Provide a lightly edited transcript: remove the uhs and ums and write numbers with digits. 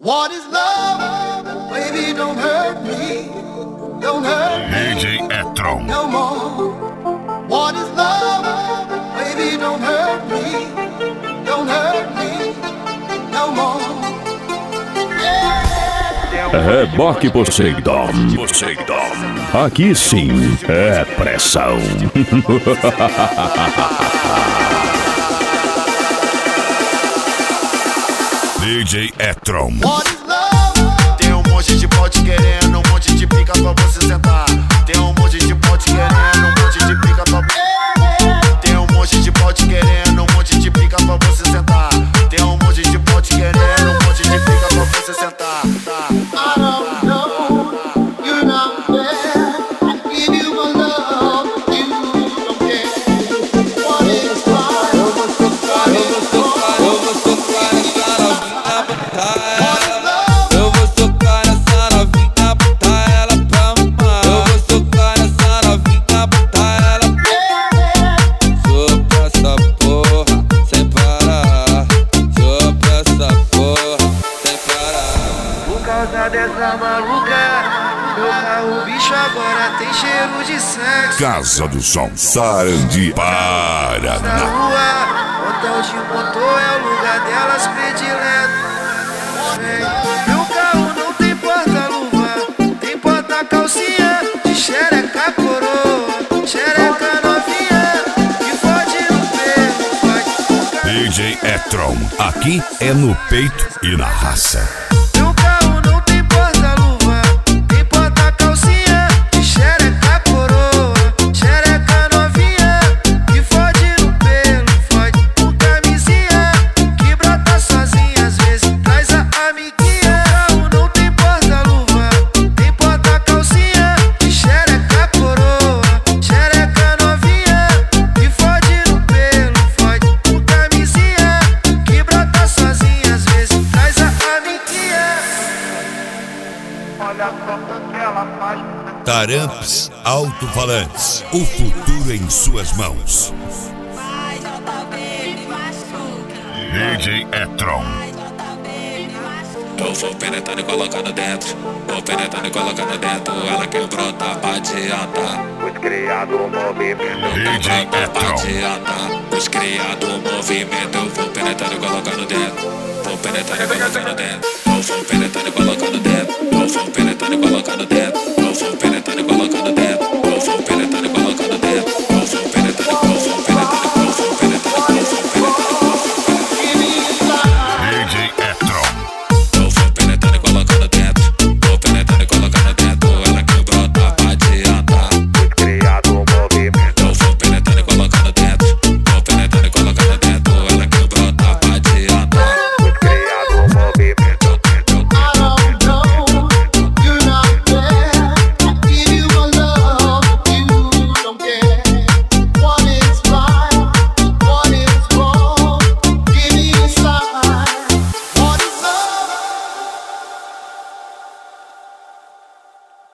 What is love? Baby, don't hurt me. Don't hurt me. DJ E-Tron. No more. What is love? Baby, don't hurt me. Don't hurt me. No more. Reboque Poseidon. Aqui sim é pressão. DJ E-Tron. What is love? Tem um monte de pote querendo, um monte de pica pra você sentar. Tem um monte de pote querendo, um monte de pica pra... Tem um monte de pote querendo, um monte de pica pra você sentar. Tem um monte de pote querendo, um monte de pica pra você sentar. I don't know. You're not there. I give you my love. You don't care. What is love? Eu vou socar essa novinha, botar ela pra mamar. Eu vou socar essa novinha, botar ela pra mamar. Sopra essa porra sem parar. Sopra essa porra sem parar. Por causa dessa maluca, meu carro bicho agora tem cheiro de sexo. Casa do Som, Sarandi, Na Paraná. rua, hotel de motor é o lugar delas predileto. Meu carro não tem porta-luva, tem porta-calcinha de xereca coroa, xereca novinha que fode no peito, faz DJ E-Tron. Aqui é no peito e na raça. Meu carro não tem porta-luva, tem porta-calcinha de xereca coroa, xereca novinha que fode no pelo, fode com camisinha que brota sozinha, às vezes traz a amiguinha. Meu carro não tem porta-luva, tem porta-calcinha de xereca coroa, xereca novinha que fode no pelo, fode com camisinha que brota sozinha, às vezes traz a amiguinha. Olha só o que ela faz. Taramps Alto-Falantes. O futuro em suas mãos. Vai, JB, me machuca. DJ E-Tron. Vai, JB, me machuca. Eu vou penetrando e colocando dentro. Vou penetrando e colocando dentro. Ela quebrou, tá pra adiantar. Os criados movimento. DJ Pra E-Tron. adiantar. Os criados movimento. Eu vou penetrando e colocando dentro. Vou penetrando e colocando dentro. Eu vou penetrando e colocando dentro.